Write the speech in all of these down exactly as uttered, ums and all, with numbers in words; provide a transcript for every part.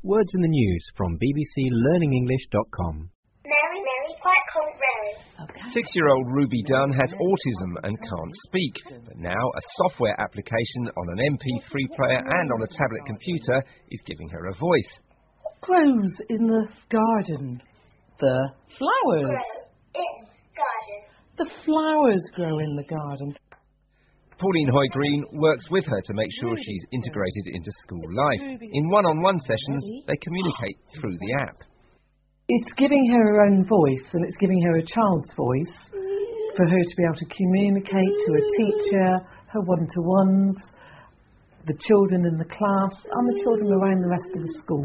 Words in the news from b b c learning english dot com. Mary, Mary, quite cold, Mary. Okay. Six-year-old Ruby Dunn has autism and can't speak, but now a software application on an M P three player and on a tablet computer is giving her a voice. What grows in the garden? The flowers. Grow in garden. The flowers grow in the garden. Pauline Hoy-Green works with her to make sure she's integrated into school life. In one-on-one sessions, they communicate through the app. It's giving her her own voice, and it's giving her a child's voice for her to be able to communicate to a teacher, her one-to-ones, the children in the class, and the children around the rest of the school.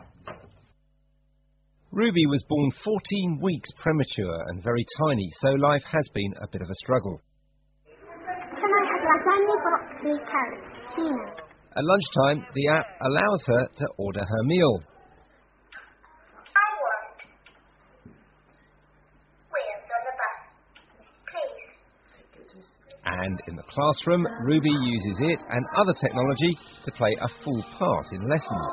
Ruby was born fourteen weeks premature and very tiny, so life has been a bit of a struggle. At lunchtime, the app allows her to order her meal. I want wheels on the bus, please. And in the classroom, Ruby uses it and other technology to play a full part in lessons.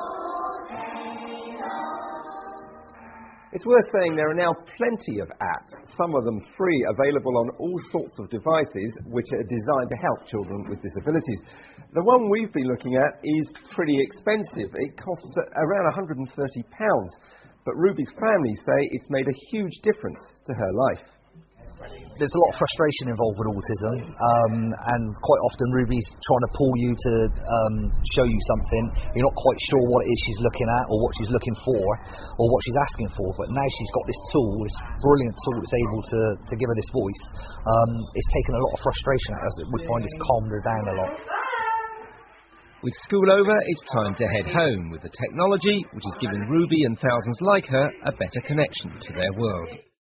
It's worth saying there are now plenty of apps, some of them free, available on all sorts of devices which are designed to help children with disabilities. The one we've been looking at is pretty expensive. It costs around one hundred and thirty pounds, but Ruby's family say it's made a huge difference to her life. There's a lot of frustration involved with autism, um, and quite often Ruby's trying to pull you to um, show you something. You're not quite sure what it is she's looking at or what she's looking for or what she's asking for, but now she's got this tool, this brilliant tool that's able to, to give her this voice. Um, it's taken a lot of frustration out of us. We find it's calmed her down a lot. With school over, it's time to head home with the technology which is giving Ruby and thousands like her a better connection to their world.